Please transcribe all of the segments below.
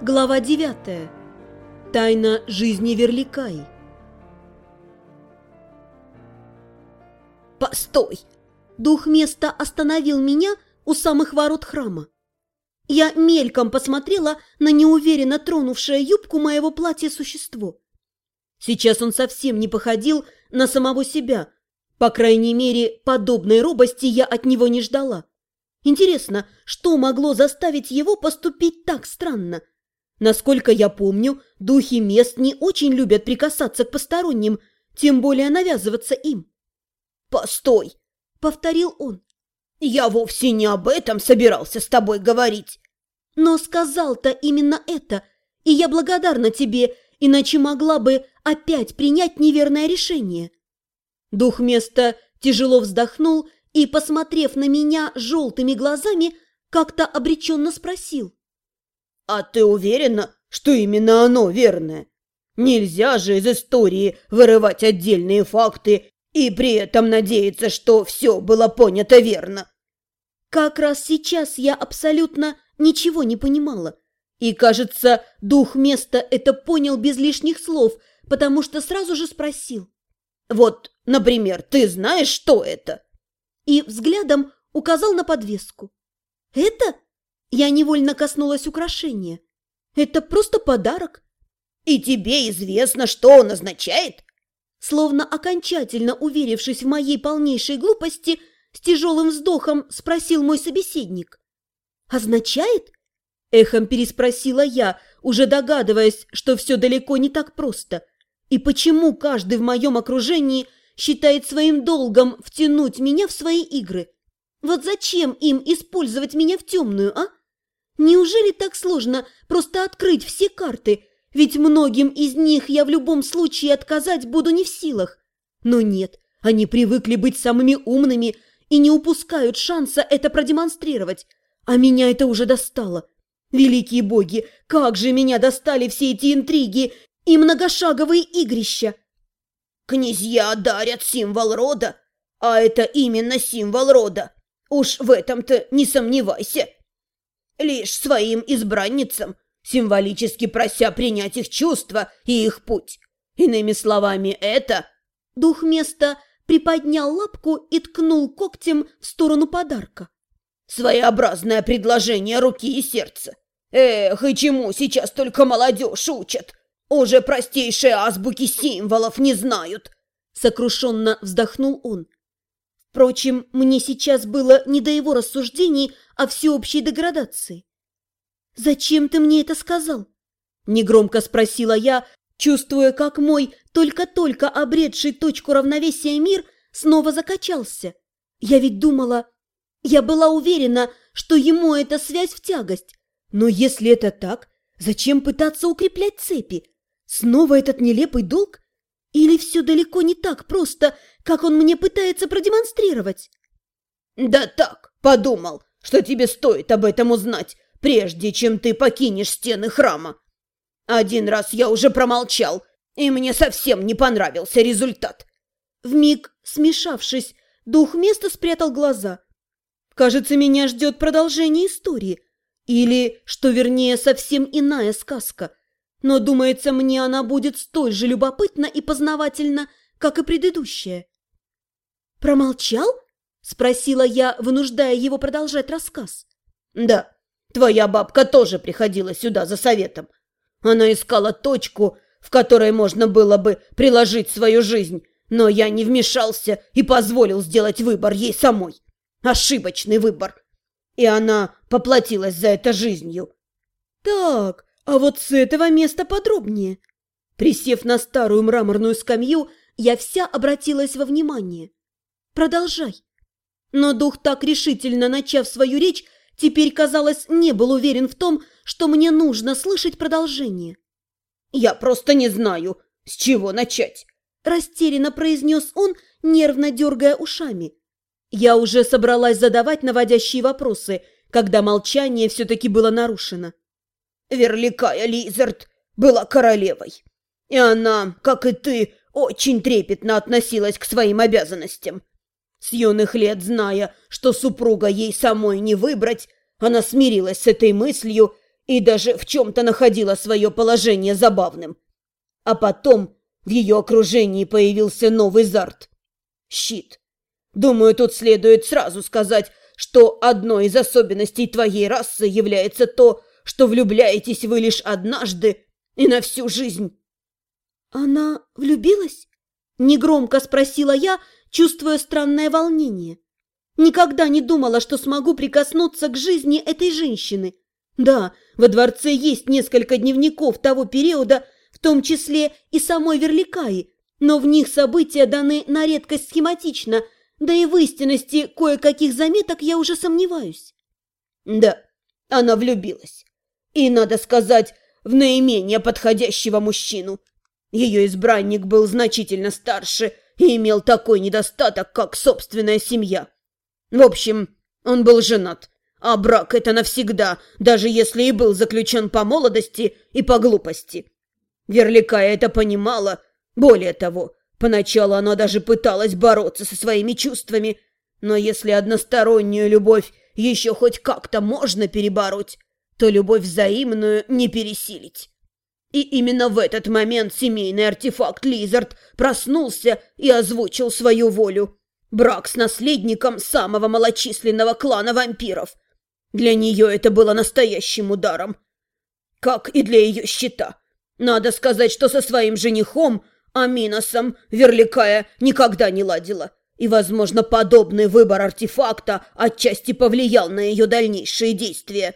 Глава 9. Тайна жизни Верликаи. «Постой!» Дух места остановил меня у самых ворот храма. Я мельком посмотрела на неуверенно тронувшее юбку моего платья существо. Сейчас он совсем не походил на самого себя. По крайней мере, подобной робости я от него не ждала. Интересно, что могло заставить его поступить так странно? Насколько я помню, духи мест не очень любят прикасаться к посторонним, тем более навязываться им. «Постой!» — повторил он. «Я вовсе не об этом собирался с тобой говорить». «Но сказал-то именно это, и я благодарна тебе, иначе могла бы опять принять неверное решение». Дух места тяжело вздохнул и, посмотрев на меня желтыми глазами, как-то обреченно спросил. «А ты уверена, что именно оно верное? Нельзя же из истории вырывать отдельные факты и при этом надеяться, что все было понято верно». Как раз сейчас я абсолютно ничего не понимала. И, кажется, дух места это понял без лишних слов, потому что сразу же спросил. «Вот, например, ты знаешь, что это?» И взглядом указал на подвеску. «Это?» Я невольно коснулась украшения. «Это просто подарок». «И тебе известно, что он означает?» Словно окончательно уверившись в моей полнейшей глупости, с тяжелым вздохом спросил мой собеседник. «Означает?» Эхом переспросила я, уже догадываясь, что все далеко не так просто. И почему каждый в моем окружении считает своим долгом втянуть меня в свои игры? Вот зачем им использовать меня в темную, а? Неужели так сложно просто открыть все карты? Ведь многим из них я в любом случае отказать буду не в силах. Но нет, они привыкли быть самыми умными и не упускают шанса это продемонстрировать. А меня это уже достало. Великие боги, как же меня достали все эти интриги и многошаговые игрища! Князья дарят символ рода, а это именно символ рода. Уж в этом-то не сомневайся. Лишь своим избранницам, символически прося принять их чувства и их путь. Иными словами, это... Дух места приподнял лапку и ткнул когтем в сторону подарка. Своеобразное предложение руки и сердца. Эх, и чему сейчас только молодежь учат? Уже простейшие азбуки символов не знают. Сокрушенно вздохнул он. Впрочем, мне сейчас было не до его рассуждений о всеобщей деградации. «Зачем ты мне это сказал?» Негромко спросила я, чувствуя, как мой только-только обретший точку равновесия мир снова закачался. Я ведь думала... Я была уверена, что ему эта связь в тягость. Но если это так, зачем пытаться укреплять цепи? Снова этот нелепый долг? Или все далеко не так просто, как он мне пытается продемонстрировать? «Да так, подумал, что тебе стоит об этом узнать, прежде чем ты покинешь стены храма. Один раз я уже промолчал, и мне совсем не понравился результат». Вмиг смешавшись, дух места спрятал глаза. Кажется, меня ждет продолжение истории. Или, что вернее, совсем иная сказка. Но, думается, мне она будет столь же любопытна и познавательна, как и предыдущая. «Промолчал?» – спросила я, вынуждая его продолжать рассказ. «Да, твоя бабка тоже приходила сюда за советом. Она искала точку, в которой можно было бы приложить свою жизнь, но я не вмешался и позволил сделать выбор ей самой. Ошибочный выбор. И она поплатилась за это жизнью». «Так, а вот с этого места подробнее». Присев на старую мраморную скамью, я вся обратилась во внимание. «Продолжай». Но дух, так решительно начав свою речь, теперь, казалось, не был уверен в том, что мне нужно слышать продолжение. «Я просто не знаю, с чего начать», – растерянно произнес он, нервно дергая ушами. Я уже собралась задавать наводящие вопросы, когда молчание все-таки было нарушено. «Верликая Лизард была королевой, и она, как и ты, очень трепетно относилась к своим обязанностям. С юных лет, зная, что супруга ей самой не выбрать, она смирилась с этой мыслью и даже в чем-то находила свое положение забавным. А потом в ее окружении появился новый Зард — щит. Думаю, тут следует сразу сказать, что одной из особенностей твоей расы является то, что влюбляетесь вы лишь однажды и на всю жизнь. «Она влюбилась?» – негромко спросила я, чувствуя странное волнение. Никогда не думала, что смогу прикоснуться к жизни этой женщины. Да, во дворце есть несколько дневников того периода, в том числе и самой Верликаи, но в них события даны на редкость схематично, да и в истинности кое-каких заметок я уже сомневаюсь. Да, она влюбилась. И, надо сказать, в наименее подходящего мужчину. Ее избранник был значительно старше и имел такой недостаток, как собственная семья. В общем, он был женат, а брак — это навсегда, даже если и был заключен по молодости и по глупости. Верликая это понимала. Более того, поначалу она даже пыталась бороться со своими чувствами, но если одностороннюю любовь еще хоть как-то можно перебороть, то любовь взаимную не пересилить. И именно в этот момент семейный артефакт Лизард проснулся и озвучил свою волю. Брак с наследником самого малочисленного клана вампиров. Для нее это было настоящим ударом. Как и для ее щита. Надо сказать, что со своим женихом, Аминосом, Верликая никогда не ладила. И, возможно, подобный выбор артефакта отчасти повлиял на ее дальнейшие действия.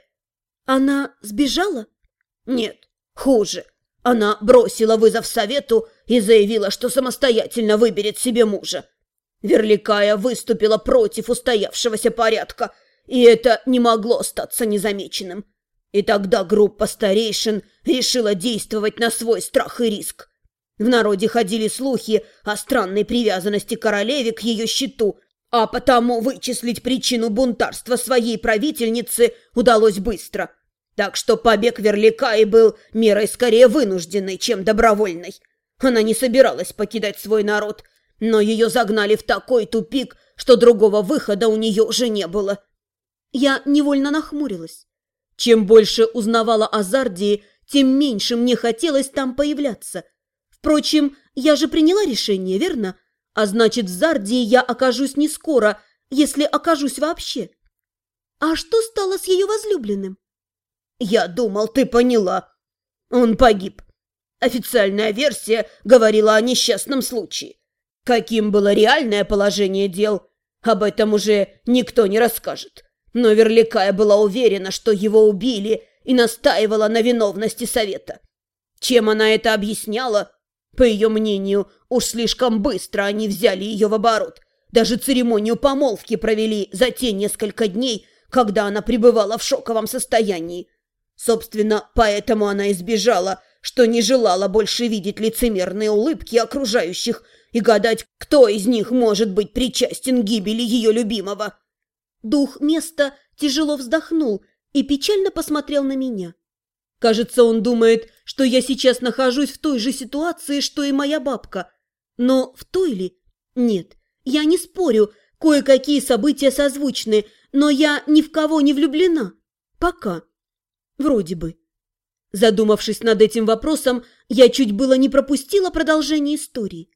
Она сбежала? Нет, хуже. Она бросила вызов совету и заявила, что самостоятельно выберет себе мужа. Верликая выступила против устоявшегося порядка, и это не могло остаться незамеченным. И тогда группа старейшин решила действовать на свой страх и риск. В народе ходили слухи о странной привязанности королеве к ее щиту, а потому вычислить причину бунтарства своей правительницы удалось быстро. Так что побег Верликаи был мерой скорее вынужденной, чем добровольной. Она не собиралась покидать свой народ, но ее загнали в такой тупик, что другого выхода у нее уже не было. Я невольно нахмурилась. Чем больше узнавала о Зардии, тем меньше мне хотелось там появляться. Впрочем, я же приняла решение, верно? А значит, в Зардии я окажусь не скоро, если окажусь вообще. А что стало с ее возлюбленным? Я думал, ты поняла. Он погиб. Официальная версия говорила о несчастном случае. Каким было реальное положение дел, об этом уже никто не расскажет. Но Верликая была уверена, что его убили, и настаивала на виновности совета. Чем она это объясняла? По ее мнению, уж слишком быстро они взяли ее в оборот. Даже церемонию помолвки провели за те несколько дней, когда она пребывала в шоковом состоянии. Собственно, поэтому она избежала, что не желала больше видеть лицемерные улыбки окружающих и гадать, кто из них может быть причастен к гибели ее любимого. Дух места тяжело вздохнул и печально посмотрел на меня. Кажется, он думает, что я сейчас нахожусь в той же ситуации, что и моя бабка. Но в той ли? Нет, я не спорю, кое-какие события созвучны, но я ни в кого не влюблена. Пока. Вроде бы. Задумавшись над этим вопросом, я чуть было не пропустила продолжение истории.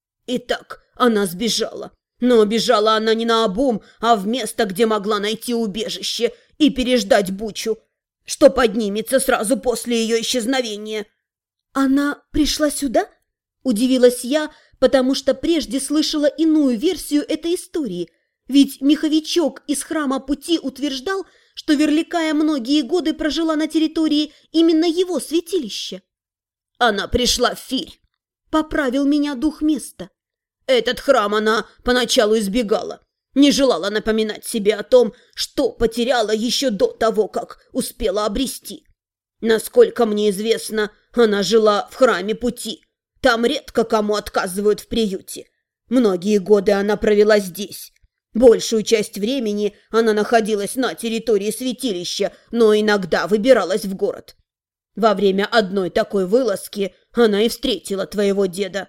Итак, она сбежала. Но бежала она не наобум, а в место, где могла найти убежище и переждать бучу, что поднимется сразу после ее исчезновения. «Она пришла сюда?» – удивилась я, потому что прежде слышала иную версию этой истории. Ведь меховичок из храма Пути утверждал, что Верликая многие годы прожила на территории именно его святилища. «Она пришла в Фирь», – поправил меня дух места. «Этот храм она поначалу избегала, не желала напоминать себе о том, что потеряла еще до того, как успела обрести. Насколько мне известно, она жила в храме Пути. Там редко кому отказывают в приюте. Многие годы она провела здесь. Большую часть времени она находилась на территории святилища, но иногда выбиралась в город. Во время одной такой вылазки она и встретила твоего деда».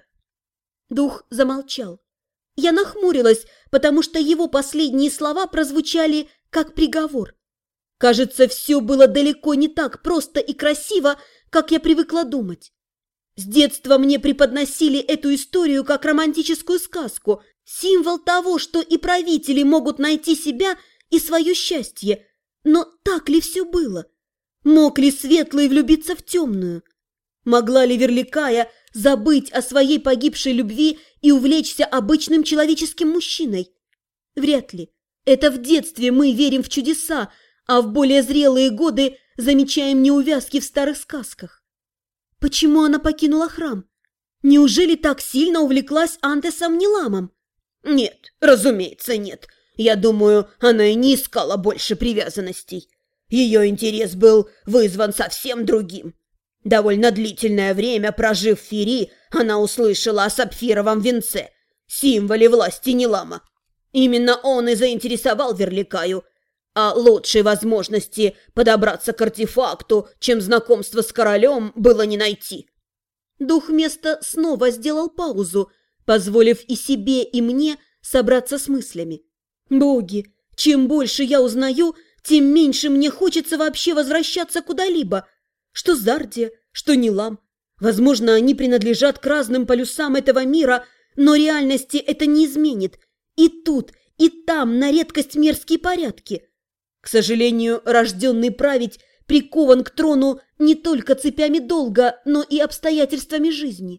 Дух замолчал. Я нахмурилась, потому что его последние слова прозвучали как приговор. Кажется, все было далеко не так просто и красиво, как я привыкла думать. С детства мне преподносили эту историю как романтическую сказку, символ того, что и правители могут найти себя и свое счастье. Но так ли все было? Мог ли Светлый влюбиться в Темную? Могла ли Верликая забыть о своей погибшей любви и увлечься обычным человеческим мужчиной? Вряд ли. Это в детстве мы верим в чудеса, а в более зрелые годы замечаем неувязки в старых сказках. Почему она покинула храм? Неужели так сильно увлеклась Антесом Неламом? Нет, разумеется, нет. Я думаю, она и не искала больше привязанностей. Ее интерес был вызван совсем другим. Довольно длительное время, прожив в Фири, она услышала о сапфировом венце, символе власти Нелама. Именно он и заинтересовал Верликаю, а лучшей возможности подобраться к артефакту, чем знакомство с королем, было не найти. Дух места снова сделал паузу, позволив и себе, и мне собраться с мыслями. Боги, чем больше я узнаю, тем меньше мне хочется вообще возвращаться куда-либо. Что Зардия, что Нелам. Возможно, они принадлежат к разным полюсам этого мира, но реальности это не изменит. И тут, и там на редкость мерзкие порядки. К сожалению, рожденный править прикован к трону не только цепями долга, но и обстоятельствами жизни.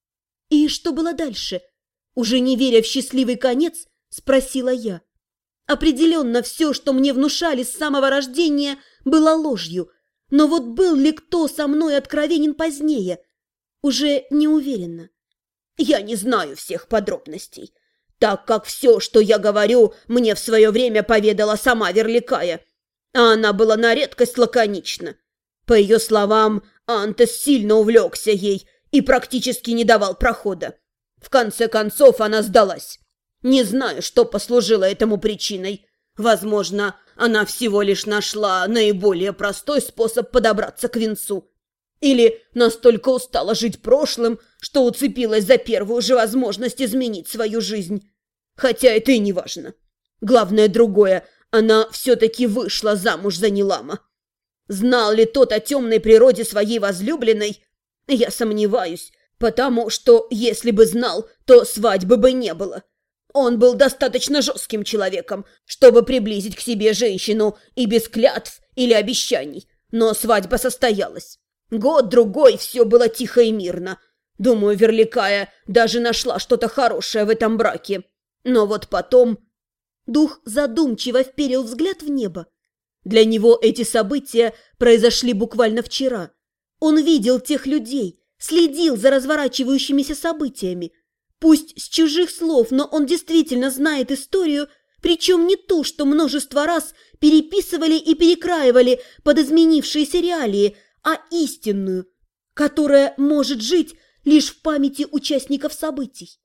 И что было дальше? Уже не веря в счастливый конец, спросила я. Определенно, все, что мне внушали с самого рождения, было ложью. Но вот был ли кто со мной откровенен позднее? Уже не уверена. Я не знаю всех подробностей, так как все, что я говорю, мне в свое время поведала сама Верликая, а она была на редкость лаконична. По ее словам, Антес сильно увлекся ей и практически не давал прохода. В конце концов она сдалась. Не знаю, что послужило этому причиной. Возможно, она всего лишь нашла наиболее простой способ подобраться к венцу. Или настолько устала жить прошлым, что уцепилась за первую же возможность изменить свою жизнь. Хотя это и не важно. Главное другое, она все-таки вышла замуж за Нелама. Знал ли тот о темной природе своей возлюбленной? Я сомневаюсь, потому что, если бы знал, то свадьбы бы не было. Он был достаточно жестким человеком, чтобы приблизить к себе женщину и без клятв или обещаний, но свадьба состоялась. Год-другой все было тихо и мирно. Думаю, Верликая даже нашла что-то хорошее в этом браке. Но вот потом... Дух задумчиво вперил взгляд в небо. Для него эти события произошли буквально вчера. Он видел тех людей, следил за разворачивающимися событиями. Пусть с чужих слов, но он действительно знает историю, причем не ту, что множество раз переписывали и перекраивали под изменившиеся реалии, а истинную, которая может жить лишь в памяти участников событий.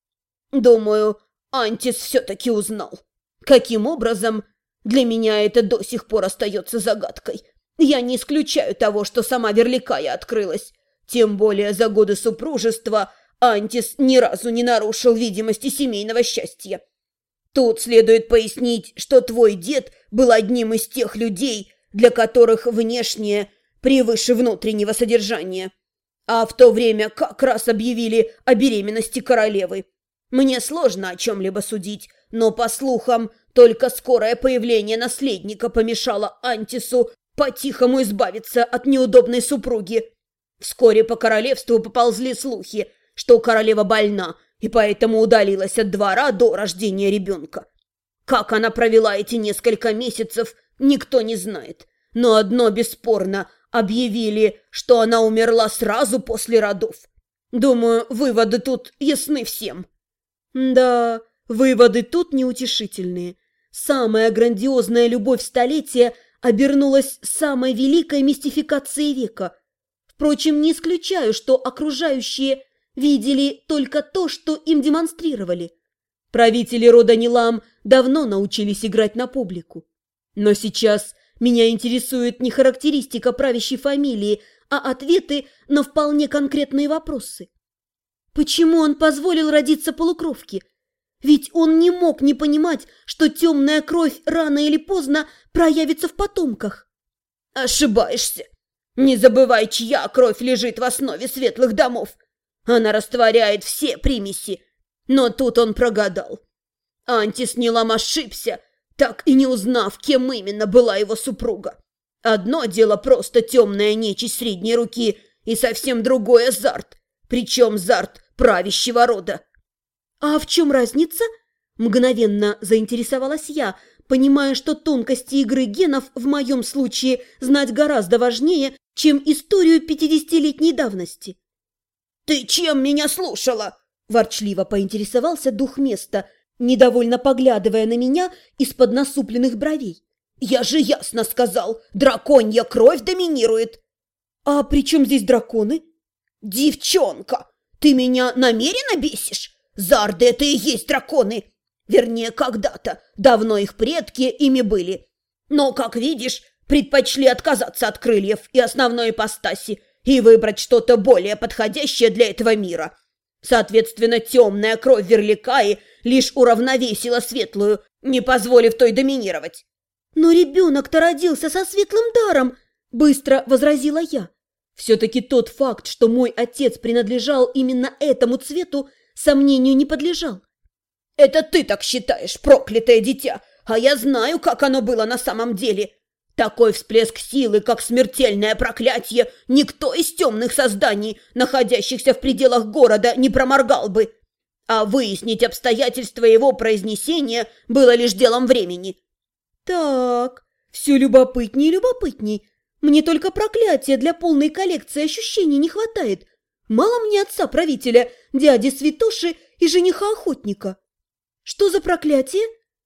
Думаю, Антис все-таки узнал. Каким образом? Для меня это до сих пор остается загадкой. Я не исключаю того, что сама Верликая открылась. Тем более за годы супружества Антис ни разу не нарушил видимости семейного счастья. Тут следует пояснить, что твой дед был одним из тех людей, для которых внешнее превыше внутреннего содержания. А в то время как раз объявили о беременности королевы. Мне сложно о чем-либо судить, но, по слухам, только скорое появление наследника помешало Антису по-тихому избавиться от неудобной супруги. Вскоре по королевству поползли слухи, что королева больна и поэтому удалилась от двора до рождения ребенка. Как она провела эти несколько месяцев, никто не знает. Но одно бесспорно, объявили, что она умерла сразу после родов. Думаю, выводы тут ясны всем. Да, выводы тут неутешительные. Самая грандиозная любовь столетия обернулась самой великой мистификацией века. Впрочем, не исключаю, что окружающие видели только то, что им демонстрировали. Правители рода Нелам давно научились играть на публику. Но сейчас меня интересует не характеристика правящей фамилии, а ответы на вполне конкретные вопросы. Почему он позволил родиться полукровке? Ведь он не мог не понимать, что темная кровь рано или поздно проявится в потомках. Ошибаешься. Не забывай, чья кровь лежит в основе светлых домов. Она растворяет все примеси. Но тут он прогадал. Антис Нилам ошибся, так и не узнав, кем именно была его супруга. Одно дело просто темная нечисть средней руки, и совсем другое Зарт, причем Зарт правящего рода. А в чем разница? Мгновенно заинтересовалась я, понимая, что тонкости игры генов в моем случае знать гораздо важнее, чем историю 50-летней давности. «Ты чем меня слушала?» – ворчливо поинтересовался дух места, недовольно поглядывая на меня из-под насупленных бровей. «Я же ясно сказал, драконья кровь доминирует!» «А при чем здесь драконы?» «Девчонка, ты меня намеренно бесишь? Зарды – это и есть драконы! Вернее, когда-то, давно их предки ими были. Но, как видишь, предпочли отказаться от крыльев и основной ипостаси и выбрать что-то более подходящее для этого мира. Соответственно, темная кровь Верликаи лишь уравновесила светлую, не позволив той доминировать». «Но ребенок-то родился со светлым даром!» – быстро возразила я. Все-таки тот факт, что мой отец принадлежал именно этому цвету, сомнению не подлежал. «Это ты так считаешь, проклятое дитя, а я знаю, как оно было на самом деле. Такой всплеск силы, как смертельное проклятие, никто из темных созданий, находящихся в пределах города, не проморгал бы. А выяснить обстоятельства его произнесения было лишь делом времени». «Так, все любопытней и любопытней. Мне только проклятия для полной коллекции ощущений не хватает. Мало мне отца-правителя, дяди Святоши и жениха-охотника. Что за проклятие?»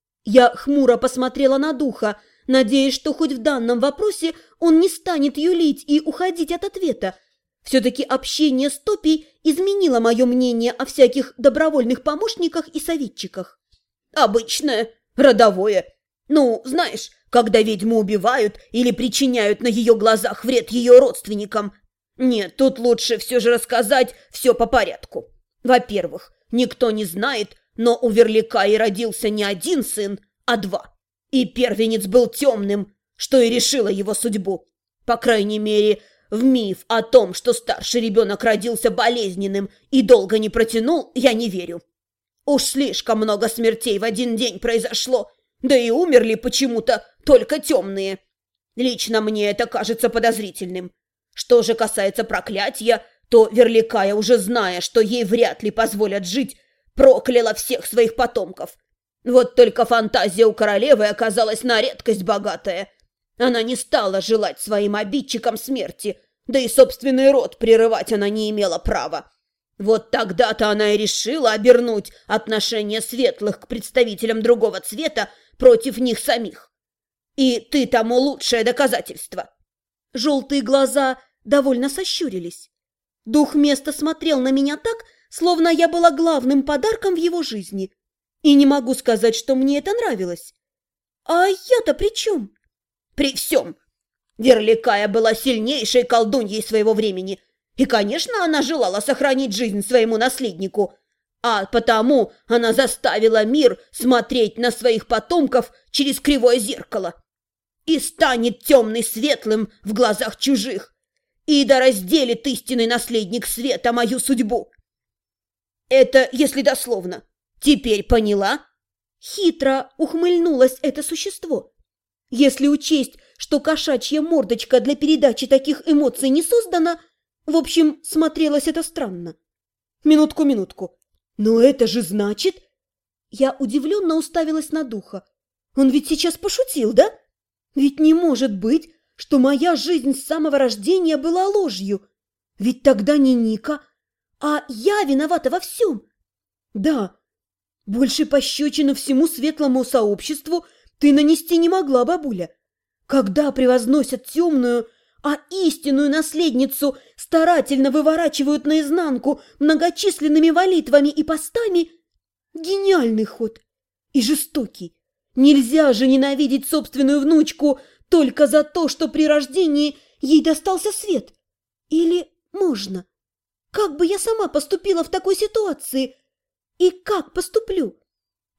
Я хмуро посмотрела на духа, надеясь, что хоть в данном вопросе он не станет юлить и уходить от ответа. Все-таки общение с Топей изменило мое мнение о всяких добровольных помощниках и советчиках. «Обычное, родовое. Ну, знаешь, когда ведьму убивают или причиняют на ее глазах вред ее родственникам. Нет, тут лучше все же рассказать все по порядку. Во-первых, никто не знает, но у Верликаи родился не один сын, а два. И первенец был темным, что и решило его судьбу. По крайней мере, в миф о том, что старший ребенок родился болезненным и долго не протянул, я не верю. Уж слишком много смертей в один день произошло, да и умерли почему-то только темные. Лично мне это кажется подозрительным. Что же касается проклятия, то Верликая, уже зная, что ей вряд ли позволят жить, прокляла всех своих потомков. Вот только фантазия у королевы оказалась на редкость богатая. Она не стала желать своим обидчикам смерти, да и собственный род прерывать она не имела права. Вот тогда-то она и решила обернуть отношение светлых к представителям другого цвета против них самих. И ты тому лучшее доказательство. Желтые глаза довольно сощурились. Дух места смотрел на меня так, словно я была главным подарком в его жизни. И не могу сказать, что мне это нравилось. А я-то при чем? При всем. Верликая была сильнейшей колдуньей своего времени. И, конечно, она желала сохранить жизнь своему наследнику. А потому она заставила мир смотреть на своих потомков через кривое зеркало. И станет темный светлым в глазах чужих. И да разделит истинный наследник света мою судьбу. Это если дословно. Теперь поняла? Хитро ухмыльнулось это существо. Если учесть, что кошачья мордочка для передачи таких эмоций не создана, в общем, смотрелось это странно. Минутку. Но это же значит... Я удивленно уставилась на духа. Он ведь сейчас пошутил, да? Ведь не может быть, что моя жизнь с самого рождения была ложью. Ведь тогда не Ника, а я виновата во всем. Да, больше пощечины всему светлому сообществу ты нанести не могла, бабуля. Когда превозносят темную, а истинную наследницу старательно выворачивают наизнанку многочисленными молитвами и постами, гениальный ход и жестокий. Нельзя же ненавидеть собственную внучку только за то, что при рождении ей достался свет. Или можно? Как бы я сама поступила в такой ситуации? И как поступлю?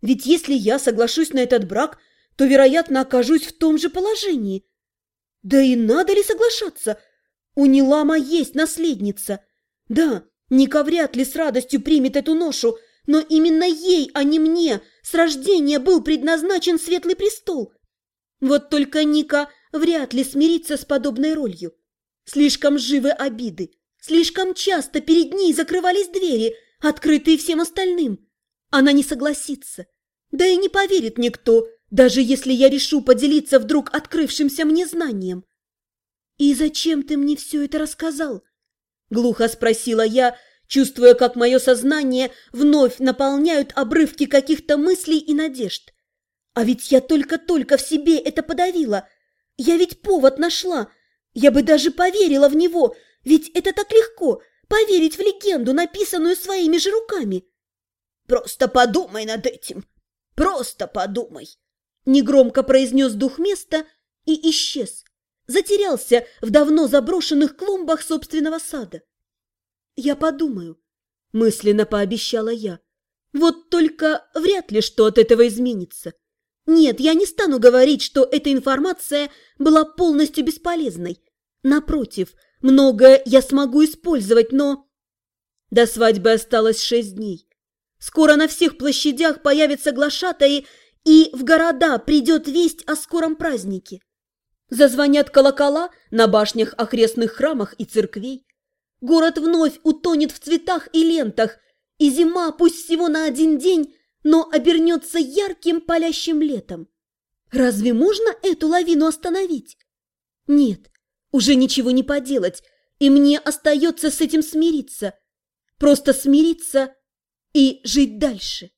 Ведь если я соглашусь на этот брак, то, вероятно, окажусь в том же положении. Да и надо ли соглашаться? У Нилама есть наследница. Да, Ника вряд ли с радостью примет эту ношу, но именно ей, а не мне, с рождения был предназначен светлый престол. Вот только Ника вряд ли смирится с подобной ролью. Слишком живы обиды, слишком часто перед ней закрывались двери, открытые всем остальным. Она не согласится, да и не поверит никто, даже если я решу поделиться вдруг открывшимся мне знанием. «И зачем ты мне все это рассказал?» – глухо спросила я, чувствуя, как мое сознание вновь наполняют обрывки каких-то мыслей и надежд. А ведь я только-только в себе это подавила. Я ведь повод нашла. Я бы даже поверила в него, ведь это так легко – поверить в легенду, написанную своими же руками. «Просто подумай над этим! Просто подумай!» Негромко произнес дух места и исчез. Затерялся в давно заброшенных клумбах собственного сада. «Я подумаю», – мысленно пообещала я. «Вот только вряд ли что от этого изменится. Нет, я не стану говорить, что эта информация была полностью бесполезной. Напротив, многое я смогу использовать, но...» До свадьбы осталось 6 дней. Скоро на всех площадях появятся глашатаи, и в города придет весть о скором празднике. Зазвонят колокола на башнях окрестных храмах и церквей. Город вновь утонет в цветах и лентах, и зима, пусть всего на 1 день, но обернется ярким палящим летом. Разве можно эту лавину остановить? Нет, уже ничего не поделать, и мне остается с этим смириться. Просто смириться и жить дальше.